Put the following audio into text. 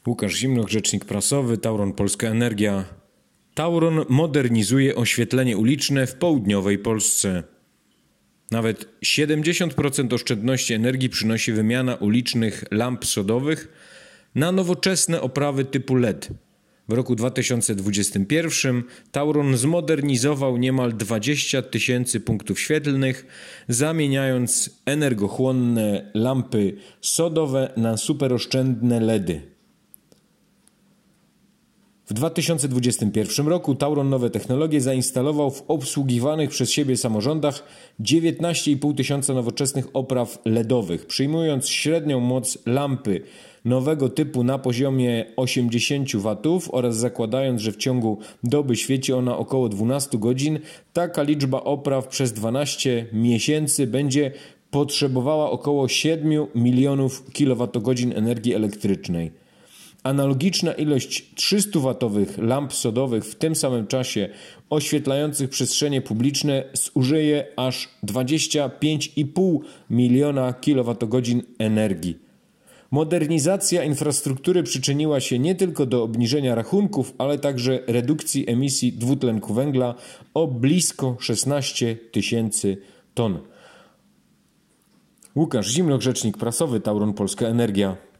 Łukasz Zimnoch, rzecznik prasowy, Tauron Polska Energia. Tauron modernizuje oświetlenie uliczne w południowej Polsce. Nawet 70% oszczędności energii przynosi wymiana ulicznych lamp sodowych na nowoczesne oprawy typu LED. W roku 2021 Tauron zmodernizował niemal 20 000 punktów świetlnych, zamieniając energochłonne lampy sodowe na superoszczędne LEDy. W 2021 roku Tauron nowe technologie zainstalował w obsługiwanych przez siebie samorządach 19 500 nowoczesnych opraw LEDowych, przyjmując średnią moc lampy nowego typu na poziomie 80 W oraz zakładając, że w ciągu doby świeci ona około 12 godzin, taka liczba opraw przez 12 miesięcy będzie potrzebowała około 7 milionów kWh energii elektrycznej. Analogiczna ilość 300-watowych lamp sodowych w tym samym czasie oświetlających przestrzenie publiczne zużyje aż 25,5 miliona kWh energii. Modernizacja infrastruktury przyczyniła się nie tylko do obniżenia rachunków, ale także redukcji emisji dwutlenku węgla o blisko 16 000 ton. Łukasz Zimnoch, rzecznik prasowy, Tauron Polska Energia.